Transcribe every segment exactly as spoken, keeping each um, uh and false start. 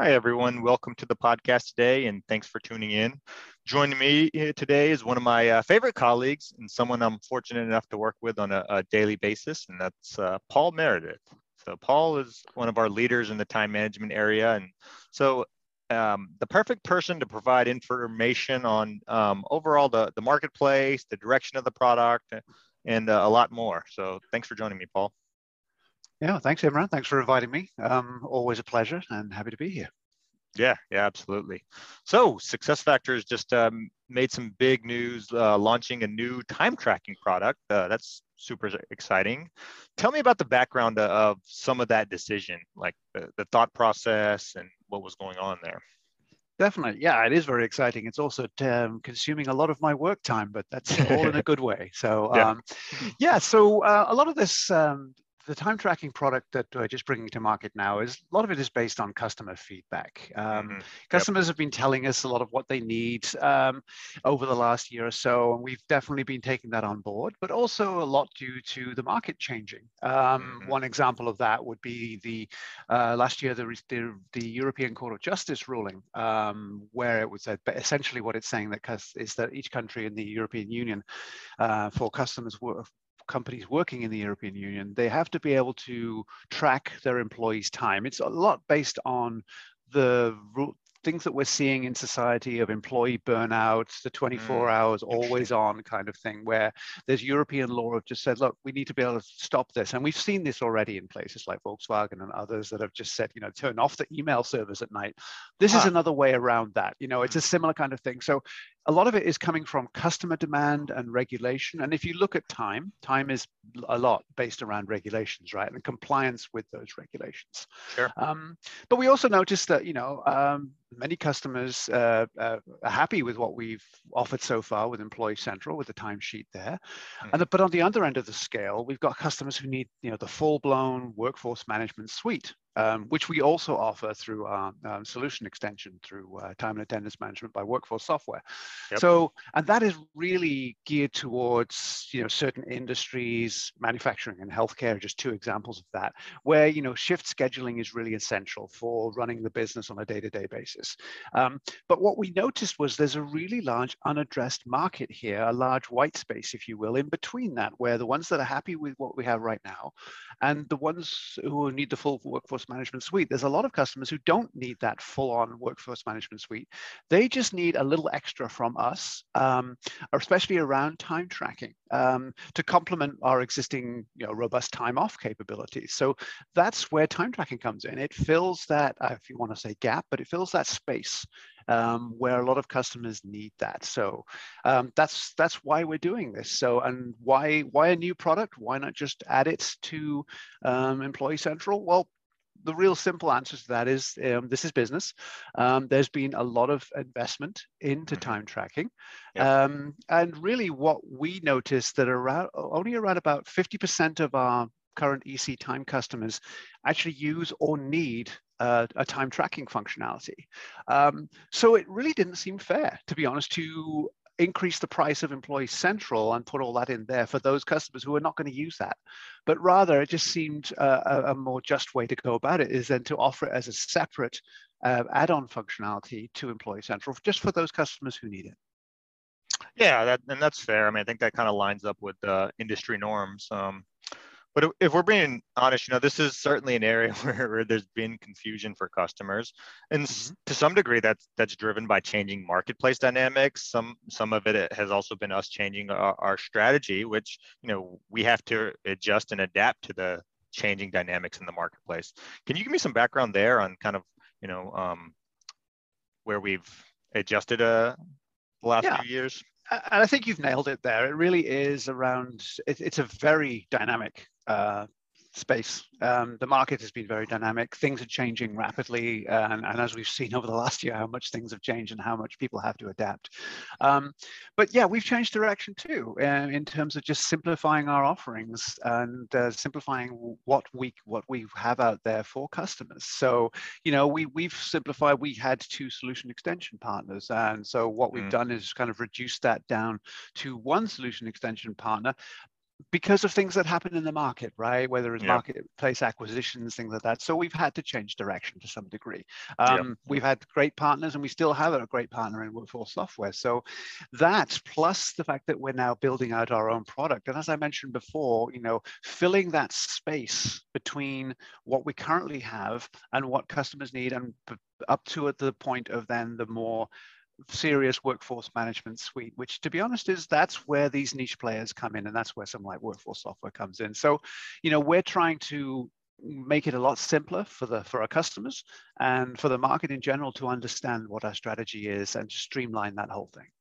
Hi, everyone. Welcome to the podcast today, and thanks for tuning in. Joining me here today is one of my uh, favorite colleagues and someone I'm fortunate enough to work with on a, a daily basis, and that's uh, Paul Meredith. So Paul is one of our leaders in the time management area, and so um, the perfect person to provide information on um, overall the, the marketplace, the direction of the product, and uh, a lot more. So thanks for joining me, Paul. Yeah, thanks, Imran. Thanks for inviting me. Um, always a pleasure and happy to be here. Yeah, yeah, absolutely. So SuccessFactors just um, made some big news uh, launching a new time tracking product. Uh, that's super exciting. Tell me about the background of some of that decision, like the, the thought process and what was going on there. Definitely. Yeah, it is very exciting. It's also um, consuming a lot of my work time, but that's all in a good way. So, Yeah. um, yeah, so uh, a lot of this, um, the time tracking product that we're just bringing to market now is a lot of it is based on customer feedback. Um, Mm-hmm. customers Yep. have been telling us a lot of what they need um, over the last year or so, and we've definitely been taking that on board, but also a lot due to the market changing. Um, Mm-hmm. one example of that would be the uh, last year, the, the, the European Court of Justice ruling, um, where it was uh, essentially what it's saying that is that each country in the European Union, uh, for customers companies working in the European Union, they have to be able to track their employees' time. It's a lot based on the things that we're seeing in society of employee burnout, the twenty-four Mm, hours interesting. always on kind of thing, where there's European law have just said, look, we need to be able to stop this. And we've seen this already in places like Volkswagen and others that have just said, you know, turn off the email servers at night. This is Huh. another way around that. You know, it's a similar kind of thing. So a lot of it is coming from customer demand and regulation. And if you look at time, time is a lot based around regulations, right? And compliance with those regulations. Sure. Um, but we also noticed that, you know, um, many customers uh, uh, are happy with what we've offered so far with Employee Central, with the timesheet there. Mm-hmm. And the, but on the other end of the scale, we've got customers who need, you know, the full-blown workforce management suite. Um, which we also offer through our um, solution extension through uh, time and attendance management by Workforce Software. Yep. So, and that is really geared towards, you know, certain industries, manufacturing and healthcare are just two examples of that, where, you know, shift scheduling is really essential for running the business on a day-to-day basis. Um, but what we noticed was there's a really large unaddressed market here, a large white space, if you will, in between that, where the ones that are happy with what we have right now and the ones who need the full workforce management suite. There's a lot of customers who don't need that full-on workforce management suite. They just need a little extra from us, um, especially around time tracking, um, to complement our existing, you know, robust time off capabilities. So that's where time tracking comes in. It fills that, uh, if you want to say gap, but it fills that space um, where a lot of customers need that. So um, that's that's why we're doing this. So and why why a new product? Why not just add it to um, Employee Central? Well, the real simple answer to that is um, this is business. Um, there's been a lot of investment into Mm-hmm. time tracking. Yep. Um, and really what we noticed that around only around about fifty percent of our current E C time customers actually use or need uh, a time tracking functionality. Um, so it really didn't seem fair, to be honest, to increase the price of Employee Central and put all that in there for those customers who are not going to use that. But rather, it just seemed uh, a, a more just way to go about it is then to offer it as a separate uh, add-on functionality to Employee Central, just for those customers who need it. Yeah, that, and that's fair. I mean, I think that kind of lines up with uh, industry norms. Um, But if we're being honest, you know, this is certainly an area where, where there's been confusion for customers, and Mm-hmm. to some degree, that's that's driven by changing marketplace dynamics. Some some of it has also been us changing our, our strategy, which you know we have to adjust and adapt to the changing dynamics in the marketplace. Can you give me some background there on kind of you know um, where we've adjusted uh, the last Yeah. few years? And I think you've nailed it there. It really is around, it, it's a very dynamic uh, space. Um, the market has been very dynamic. Things are changing rapidly. And, and as we've seen over the last year, how much things have changed and how much people have to adapt. Um, but yeah, we've changed direction too, uh, in terms of just simplifying our offerings and uh, simplifying what we what we have out there for customers. So, you know, we, we've simplified, we had two solution extension partners. And so what we've Mm. done is kind of reduce that down to one solution extension partner, because of things that happen in the market, right? Whether it's Yeah. marketplace acquisitions, things like that. So we've had to change direction to some degree. Yeah. Um, we've had great partners, and we still have a great partner in Workforce Software. So that, plus the fact that we're now building out our own product, and as I mentioned before, you know, filling that space between what we currently have and what customers need, and up to at the point of then the more serious workforce management suite, which, to be honest, is that's where these niche players come in, and that's where something like Workforce Software comes in. So, you know, we're trying to make it a lot simpler for the for our customers and for the market in general to understand what our strategy is and to streamline that whole thing.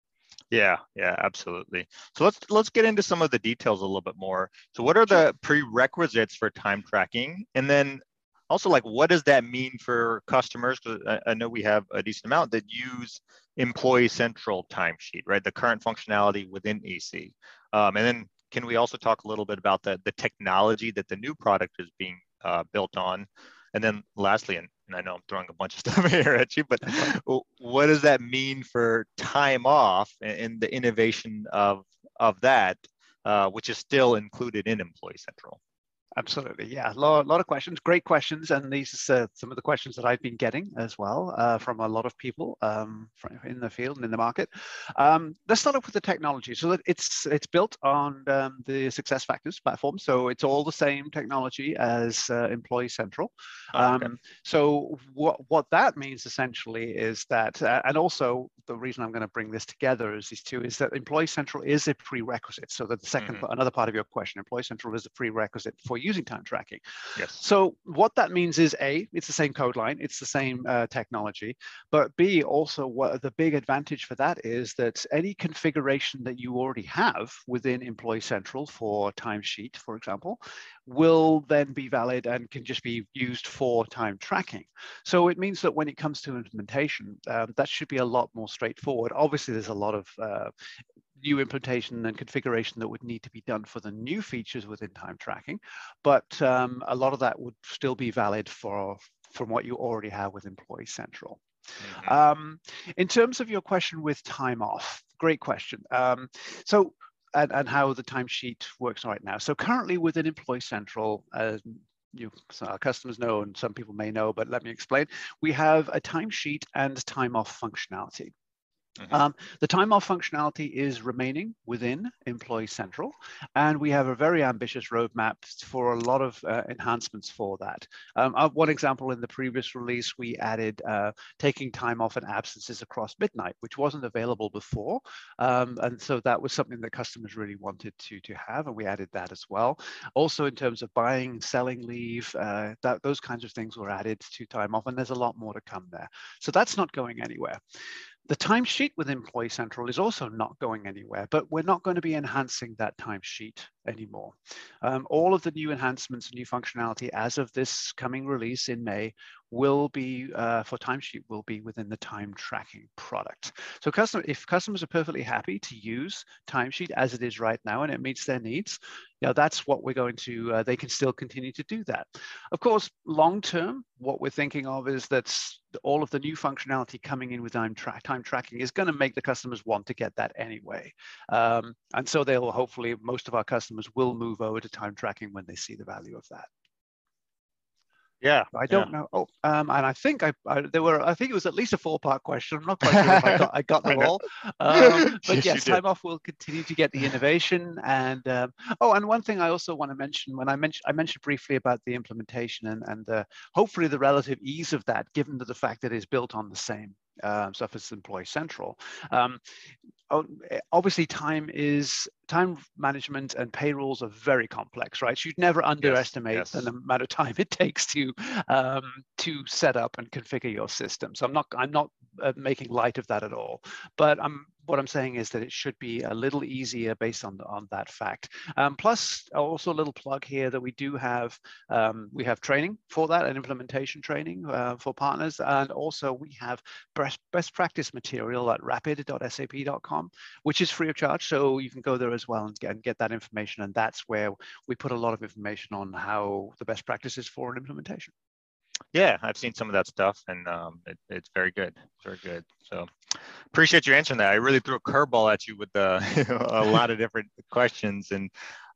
Yeah, yeah, absolutely. So let's let's get into some of the details a little bit more. So what are the prerequisites for time tracking? And then also, like, what does that mean for customers? Because I, I know we have a decent amount that use Employee Central timesheet, right? The current functionality within E C. Um, and then can we also talk a little bit about the, the technology that the new product is being uh, built on? And then lastly, and, and I know I'm throwing a bunch of stuff here at you, but what does that mean for time off and, and the innovation of, of that, uh, which is still included in Employee Central? Absolutely. Yeah, a lot, lot of questions, great questions. And these are uh, some of the questions that I've been getting as well uh, from a lot of people um, in the field and in the market. Um, let's start off with the technology. So it's it's built on um, the SuccessFactors platform. So it's all the same technology as uh, Employee Central. Oh, okay. Um, so what, what that means essentially is that, uh, and also the reason I'm going to bring this together is these two, is that Employee Central is a prerequisite. So that the second, mm-hmm. another part of your question, Employee Central is a prerequisite for using time tracking. Yes. So what that means is A, it's the same code line, it's the same uh, technology, but B, also what the big advantage for that is that any configuration that you already have within Employee Central for timesheet, for example, will then be valid and can just be used for time tracking. So it means that when it comes to implementation, uh, that should be a lot more straightforward. Obviously, there's a lot of uh, new implementation and configuration that would need to be done for the new features within time tracking, but um, a lot of that would still be valid for from what you already have with Employee Central. Mm-hmm. Um, in terms of your question with time off, great question. Um, so and, and how the timesheet works right now. So currently within Employee Central, uh, you our customers know, and some people may know, but let me explain. We have a timesheet and time off functionality. Mm-hmm. Um, the time off functionality is remaining within Employee Central, and we have a very ambitious roadmap for a lot of uh, enhancements for that. Um, uh, one example, in the previous release, we added uh, taking time off and absences across midnight, which wasn't available before, um, and so that was something that customers really wanted to, to have, and we added that as well. Also, in terms of buying and selling leave, uh, that, those kinds of things were added to time off, and there's a lot more to come there. So that's not going anywhere. The timesheet with Employee Central is also not going anywhere, but we're not going to be enhancing that timesheet anymore. Um, all of the new enhancements and new functionality as of this coming release in May will be, uh, for timesheet, will be within the time tracking product. So customer, if customers are perfectly happy to use timesheet as it is right now and it meets their needs, you know, that's what we're going to, uh, they can still continue to do that. Of course, long term, what we're thinking of is that all of the new functionality coming in with time, tra time tracking is going to make the customers want to get that anyway. Um, and so they'll hopefully, most of our customers will move over to time tracking when they see the value of that. Yeah, I don't yeah. know. Oh, um, and I think I, I there were. I think it was at least a four-part question. I'm not quite sure if I got I got them all. Um, but yes, yes time off will continue to get the innovation. And um, oh, and one thing I also want to mention, when I mentioned I mentioned briefly about the implementation and and uh, hopefully the relative ease of that, given to the fact that it's built on the same uh, stuff as Employee Central. Um, obviously, time is time management and payrolls are very complex, right? You'd never underestimate yes, yes. the amount of time it takes to um, to set up and configure your system. So I'm not I'm not uh, making light of that at all. But I'm what I'm saying is that it should be a little easier based on on that fact. Um, plus, also a little plug here that we do have um, we have training for that and implementation training uh, for partners, and also we have best best practice material at rapid dot S A P dot com, which is free of charge. So you can go there as well and get, and get that information. And that's where we put a lot of information on how the best practices for an implementation. Yeah, I've seen some of that stuff, and um, it, it's very good, very good. So appreciate you answering that. I really threw a curveball at you with uh, a lot of different questions, and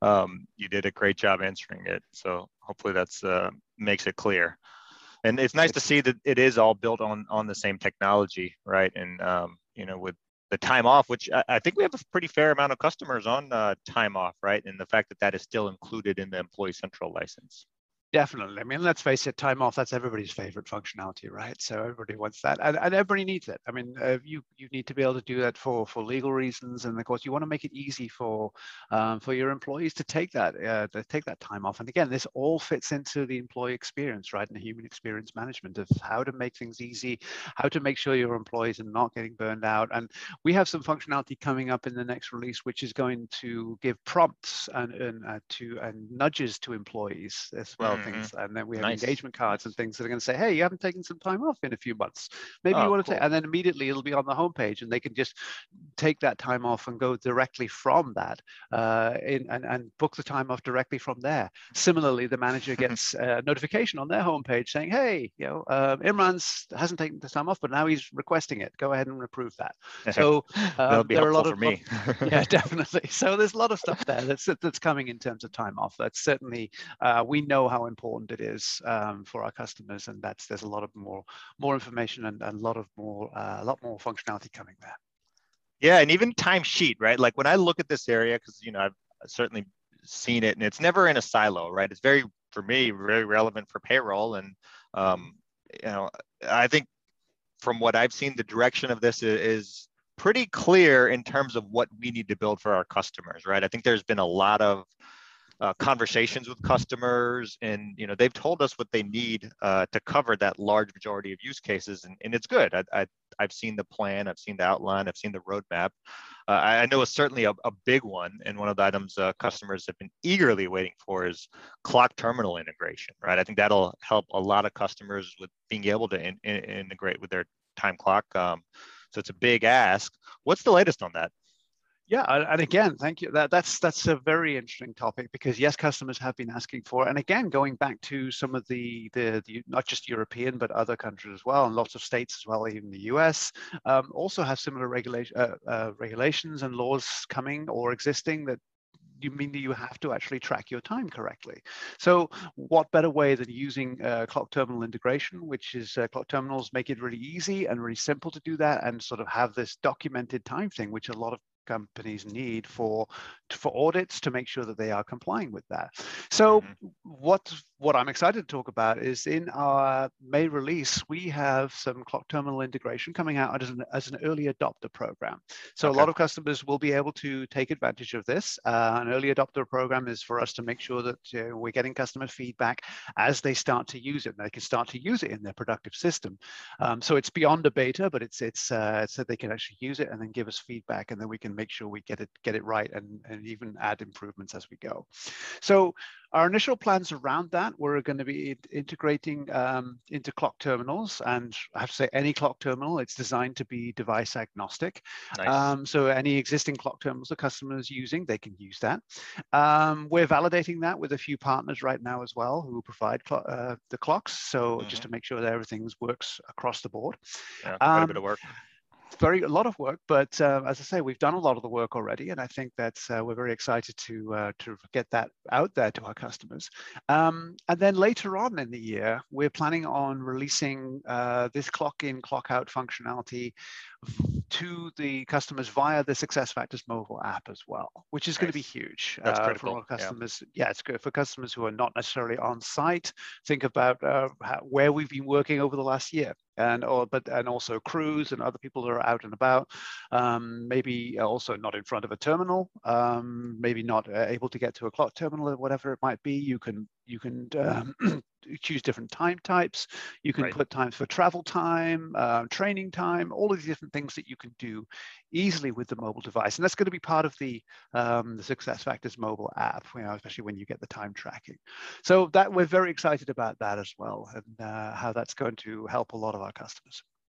Um, you did a great job answering it. So hopefully that's uh, makes it clear. And it's nice to see that it is all built on on the same technology, right? And um, you know, with the time off, which I, I think we have a pretty fair amount of customers on uh, time off, right? And the fact that that is still included in the Employee Central license. Definitely. I mean, let's face it, time off, that's everybody's favorite functionality, right? So everybody wants that, and, and everybody needs it. I mean, uh, you you need to be able to do that for for legal reasons, and of course, you want to make it easy for um, for your employees to take that uh, to take that time off. And again, this all fits into the employee experience, right? And the human experience management of how to make things easy, how to make sure your employees are not getting burned out. And we have some functionality coming up in the next release, which is going to give prompts and, and uh, to and nudges to employees as well. Mm-hmm. Things, and then we have Nice. engagement cards and things that are going to say, hey, you haven't taken some time off in a few months, maybe Oh, you want to cool. take, and then immediately it'll be on the homepage, and they can just take that time off and go directly from that uh, in, and, and book the time off directly from there. Similarly, the manager gets a notification on their homepage saying, hey, you know, uh, Imran's hasn't taken the time off, but now he's requesting it. Go ahead and approve that. So that'll um, be there are a helpful lot of for me. yeah, definitely. So there's a lot of stuff there that's that's coming in terms of time off. That's certainly uh, we know how important it is um, for our customers, and that's there's a lot of more more information and, and a lot of more uh, a lot more functionality coming there. Yeah, and even timesheet, right? Like when I look at this area, because you know I've certainly seen it, and it's never in a silo, right? It's very, for me, very relevant for payroll, and um, you know, I think from what I've seen, the direction of this is, is pretty clear in terms of what we need to build for our customers, right? I think there's been a lot of uh, conversations with customers, and you know they've told us what they need uh, to cover that large majority of use cases, and, and it's good. I, I, I've seen the plan, I've seen the outline, I've seen the roadmap. Uh, I, I know it's certainly a, a big one, and one of the items uh, customers have been eagerly waiting for is clock terminal integration, right? I think that'll help a lot of customers with being able to in, in, integrate with their time clock. Um, so it's a big ask. What's the latest on that? Yeah, and again, thank you. That, that's that's a very interesting topic, because yes, customers have been asking for it. And again, going back to some of the, the, the not just European, but other countries as well, and lots of states as well, even the U S, um, also have similar regulation, uh, uh, regulations and laws coming or existing that you mean that you have to actually track your time correctly. So what better way than using uh, clock terminal integration, which is uh, clock terminals make it really easy and really simple to do that, and sort of have this documented time thing, which a lot of companies need for for audits to make sure that they are complying with that. So mm-hmm. what what I'm excited to talk about is in our May release, we have some clock terminal integration coming out as an, as an early adopter program. So okay. a lot of customers will be able to take advantage of this. Uh, an early adopter program is for us to make sure that uh, we're getting customer feedback as they start to use it. And they can start to use it in their productive system. Um, so it's beyond a beta, but it's it's uh, so they can actually use it and then give us feedback, and then we can make sure we get it get it right, and, and even add improvements as we go. So our initial plans around that, we're going to be integrating um, into clock terminals, and I have to say any clock terminal, it's designed to be device agnostic. Nice. Um, so any existing clock terminals the customers using, they can use that. Um, we're validating that with a few partners right now as well who provide cl uh, the clocks. So mm-hmm. just to make sure that everything works across the board. Yeah, quite um, a bit of work. Very a lot of work, but uh, as I say, we've done a lot of the work already, and I think that uh, we're very excited to uh, to get that out there to our customers. Um, and then later on in the year, we're planning on releasing uh, this clock in, clock out functionality to the customers via the SuccessFactors mobile app as well, which is nice. Going to be huge. That's uh, critical. For our customers. Yeah. yeah, it's good for customers who are not necessarily on site. Think about uh, how, where we've been working over the last year. And or but and also crews and other people that are out and about, um, maybe also not in front of a terminal, um, maybe not uh, able to get to a clock terminal or whatever it might be. You can you can um, choose different time types. You can right. put times for travel time, uh, training time, all of these different things that you can do easily with the mobile device. And that's going to be part of the um, the SuccessFactors mobile app, you know, especially when you get the time tracking. So that we're very excited about that as well, and uh, how that's going to help a lot of our customers.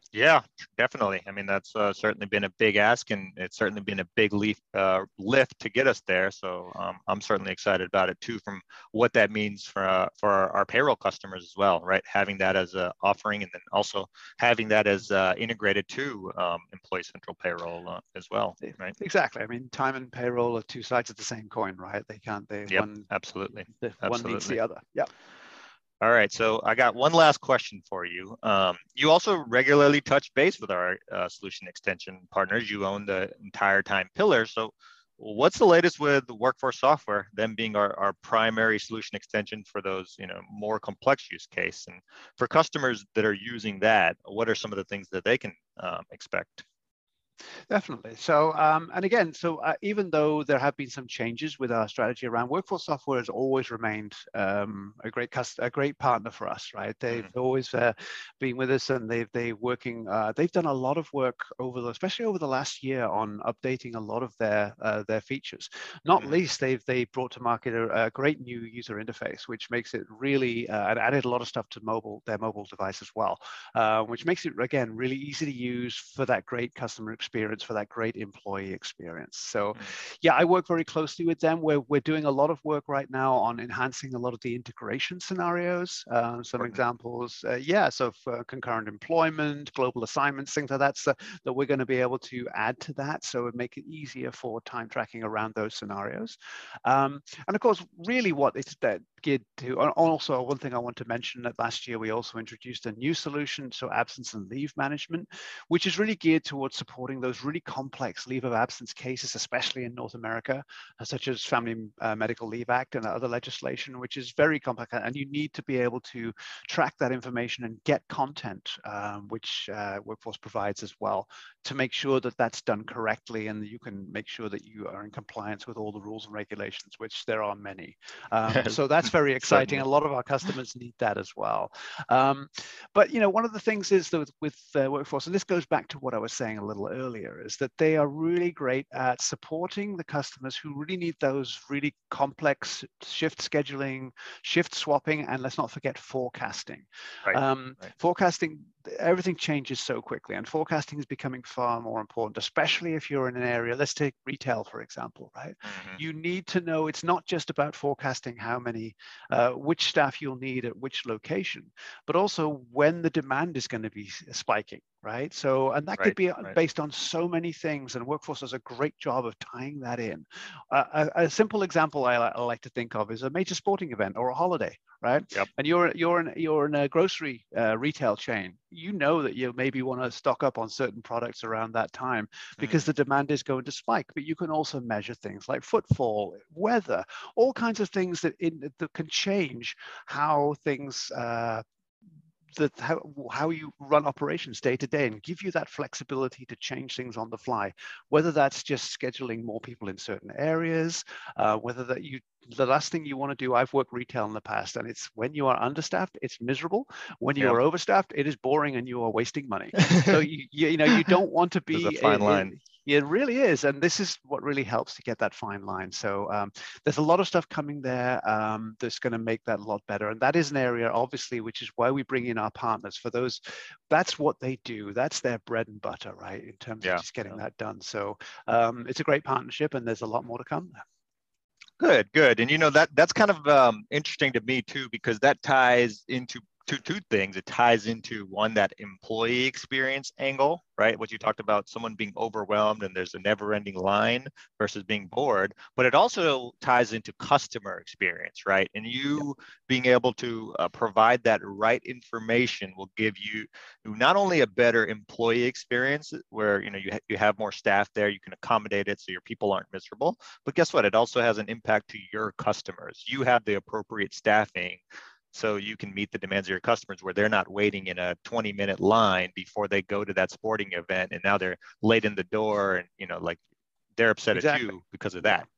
Yeah, definitely. I mean, that's uh, certainly been a big ask, and it's certainly been a big leaf, uh, lift to get us there. So um, I'm certainly excited about it too, from what that means for uh, for our, our payroll customers as well, right? Having that as a offering, and then also having that as uh, integrated to um, Employee Central Payroll uh, as well, right? Exactly. I mean, time and payroll are two sides of the same coin, right? They can't. They Yep, one. absolutely, The one needs absolutely. the other. Yeah. All right, so I got one last question for you. Um, you also regularly touch base with our uh, solution extension partners. You own the entire time pillar. So what's the latest with workforce software, them being our, our primary solution extension for those, you know, more complex use case? And for customers that are using that, what are some of the things that they can um, expect? Definitely. So, um, and again, so uh, even though there have been some changes with our strategy around workforce software, has always remained um, a great cust- a great partner for us, right? They've Mm-hmm. always uh, been with us, and they've they working. Uh, they've done a lot of work over the, especially over the last year, on updating a lot of their uh, their features. Not Mm-hmm. least, they've they brought to market a, a great new user interface, which makes it really uh, and added a lot of stuff to mobile their mobile device as well, uh, which makes it again really easy to use for that great customer experience, for that great employee experience. So yeah, I work very closely with them. We're, we're doing a lot of work right now on enhancing a lot of the integration scenarios. Uh, some Important. examples, uh, yeah, so for concurrent employment, global assignments, things like that, so that we're going to be able to add to that. So it make it easier for time tracking around those scenarios. Um, and of course, really what it's that geared to, and also one thing I want to mention, that last year we also introduced a new solution, so absence and leave management, which is really geared towards supporting those really complex leave of absence cases, especially in North America, such as Family uh, Medical Leave Act and other legislation, which is very complex. And you need to be able to track that information and get content, um, which uh, Workforce provides as well, to make sure that that's done correctly, and you can make sure that you are in compliance with all the rules and regulations, which there are many. Um, so that's very exciting. Certainly. A lot of our customers need that as well. Um, but you know, one of the things is that with, with uh, Workforce, and this goes back to what I was saying a little earlier, is that they are really great at supporting the customers who really need those really complex shift scheduling, shift swapping, and let's not forget forecasting. Right. Um, Right. forecasting, everything changes so quickly, and forecasting is becoming far more important, especially if you're in an area, let's take retail, for example, right? Mm-hmm. You need to know, it's not just about forecasting how many, uh, which staff you'll need at which location, but also when the demand is going to be spiking, right? So, and that could Right. be Right. based on so many things, and Workforce does a great job of tying that in. Uh, a, a simple example I, I like to think of is a major sporting event or a holiday, right? Yep. And you're you're in you're in a grocery uh, retail chain. You know that you maybe want to stock up on certain products around that time because Mm-hmm. the demand is going to spike. But you can also measure things like footfall, weather, all kinds of things that in, that can change how things. Uh, that how, how you run operations day to day, and give you that flexibility to change things on the fly, whether that's just scheduling more people in certain areas, uh, whether that you the last thing you want to do. I've worked retail in the past, and it's when you are understaffed, it's miserable. When you Yep. are overstaffed, it is boring and you are wasting money. So you you, you know you don't want to There's a be fine it, it, line. it really is, and this is what really helps to get that fine line. So um, there's a lot of stuff coming there um, that's going to make that a lot better, and that is an area, obviously, which is why we bring in our partners. For those, that's what they do. That's their bread and butter, right? In terms of Yeah. just getting Yeah. that done. So um, it's a great partnership, and there's a lot more to come there. Good, good. And you know that that's kind of um, interesting to me too, because that ties into two two things. It ties into one, that employee experience angle, right? What you talked about, someone being overwhelmed and there's a never-ending line versus being bored. But it also ties into customer experience, right? And Yeah, you being able to uh, provide that right information will give you not only a better employee experience where you know you ha- you have more staff there, you can accommodate it so your people aren't miserable. But guess what? It also has an impact to your customers. You have the appropriate staffing so you can meet the demands of your customers where they're not waiting in a twenty minute line before they go to that sporting event and now they're late in the door and you know like they're upset at exactly. you because of Yeah. that. So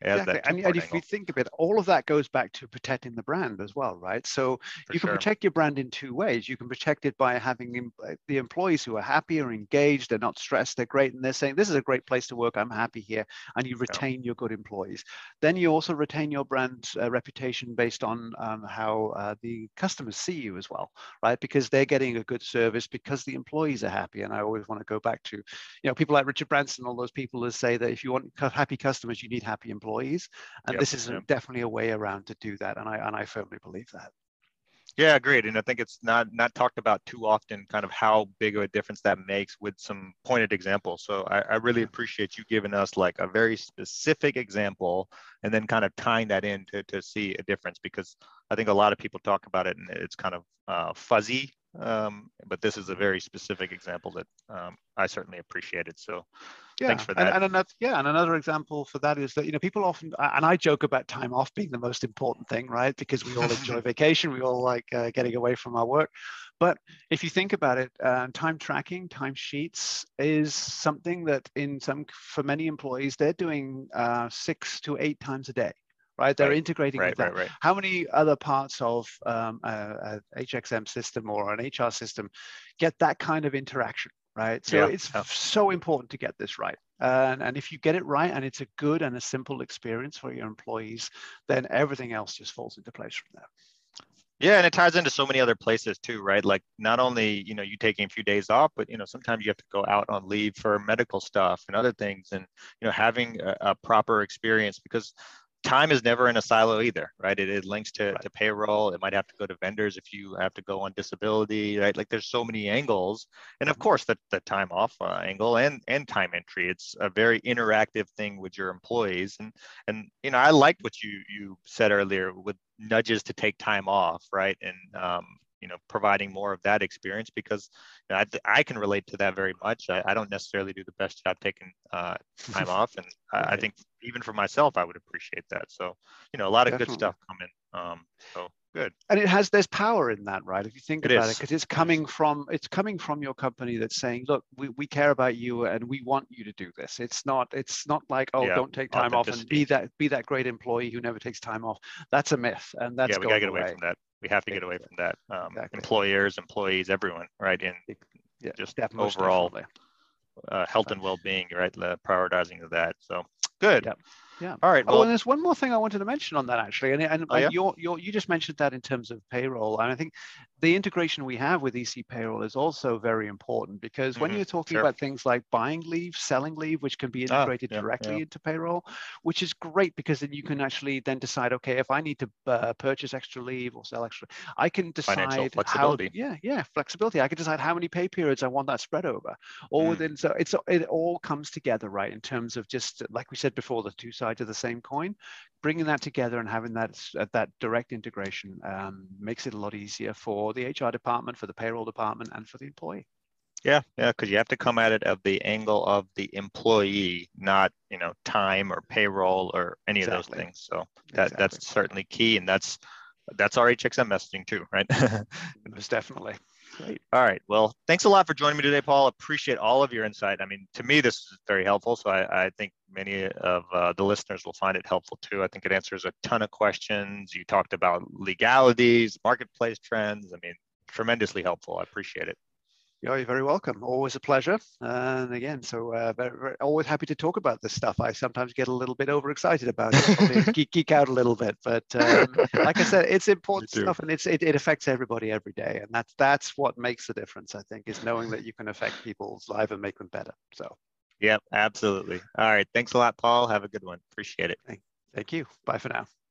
It has Exactly. that And, and two-part if you angle. think of it, all of that goes back to protecting the brand as well, right? So For you can sure. protect your brand in two ways. You can protect it by having em- uh, the employees who are happy, are engaged, they're not stressed, they're great, and they're saying, this is a great place to work, I'm happy here, and you Yeah. retain your good employees. Then you also retain your brand uh, reputation based on um, how uh, the customers see you as well, right? Because they're getting a good service because the employees are happy. And I always want to go back to, you know, people like Richard Branson, all those people that say that if you want happy customers, you need happy employees. And Yep. this is Yep. definitely a way around to do that. And I and I firmly believe that. Yeah, agreed. And I think it's not not talked about too often, kind of how big of a difference that makes with some pointed examples. So I, I really Yeah. appreciate you giving us like a very specific example and then kind of tying that in to, to see a difference, because I think a lot of people talk about it and it's kind of uh, fuzzy. Um, but this is a very specific example that um, I certainly appreciated. So thanks Yeah, for and, that. and another yeah, and another example for that is that, you know, people often, and I joke about time off being the most important thing, right? Because we all enjoy vacation, we all like uh, getting away from our work. But if you think about it, uh, time tracking, time sheets is something that in some, for many employees, they're doing uh, six to eight times a day. Right, they're Right, integrating right, with that. right, right. How many other parts of um, a, a H X M system or an H R system get that kind of interaction? Right. So Yeah, it's yeah. so important to get this right. And, and if you get it right and it's a good and a simple experience for your employees, then everything else just falls into place from there. Yeah, and it ties into so many other places too, right? Like not only, you know, you taking a few days off, but, you know, sometimes you have to go out on leave for medical stuff and other things, and, you know, having a, a proper experience, because time is never in a silo either, right? It, it links to, Right. to payroll. It might have to go to vendors if you have to go on disability, right? Like there's so many angles. And of course, the, the time off uh, angle and, and time entry, it's a very interactive thing with your employees. And, and, you know, I liked what you, you said earlier with nudges to take time off, right? And, um, you know, providing more of that experience, because you know, I, I can relate to that very much. I, I don't necessarily do the best job taking uh, time off. And Right. I, I think even for myself, I would appreciate that. So, you know, a lot of Definitely. good stuff coming. Um, so good. And it has, there's power in that, right? If you think It about it, is. because it's It coming is. from, it's coming from your company that's saying, look, we, we care about you and we want you to do this. It's not, it's not like, oh, Yeah. don't take time off and be Authenticity. that, be that great employee who never takes time off. That's a myth, and that's Yeah, we got to going get away away. from that. We have to get away from that. Um, employers, employees, everyone, right? And yeah, just most overall definitely. uh, health and well-being, right? The prioritizing of that. So good. Yep. Yeah. All right. Oh, Well, and there's one more thing I wanted to mention on that actually, and and, oh, and yeah. you're, you're, you just mentioned that in terms of payroll, and I think the integration we have with E C Payroll is also very important, because when Mm-hmm. you're talking Sure. about things like buying leave, selling leave, which can be Ah, integrated yeah, directly yeah. into payroll, which is great because then you can actually then decide, okay, if I need to uh, purchase extra leave or sell extra, I can Financial decide how. flexibility. Yeah, yeah, flexibility. I can decide how many pay periods I want that spread over, or Mm. within. So it's it all comes together, right? In terms of just like we said before, the two sides of the same coin. Bringing that together and having that that direct integration um, makes it a lot easier for the H R department, for the payroll department, and for the employee. Yeah, yeah, because you have to come at it of the angle of the employee, not, you know, time or payroll or any Exactly. of those things. So that Exactly. that's certainly key, and that's that's our H X M messaging too, right? Most definitely. Great. All right. Well, thanks a lot for joining me today, Paul. Appreciate all of your insight. I mean, to me, this is very helpful. So I, I think many of uh, the listeners will find it helpful too. I think it answers a ton of questions. You talked about legalities, marketplace trends. I mean, tremendously helpful. I appreciate it. You're very welcome. Always a pleasure. And again, so uh, very, very, always happy to talk about this stuff. I sometimes get a little bit overexcited about it, probably geek, geek out a little bit. But um, like I said, it's important stuff, and it's it, it affects everybody every day, and that's that's what makes the difference. I think is knowing that you can affect people's life and make them better. So. Yep, absolutely. All right. Thanks a lot, Paul. Have a good one. Appreciate it. Thank you. Bye for now.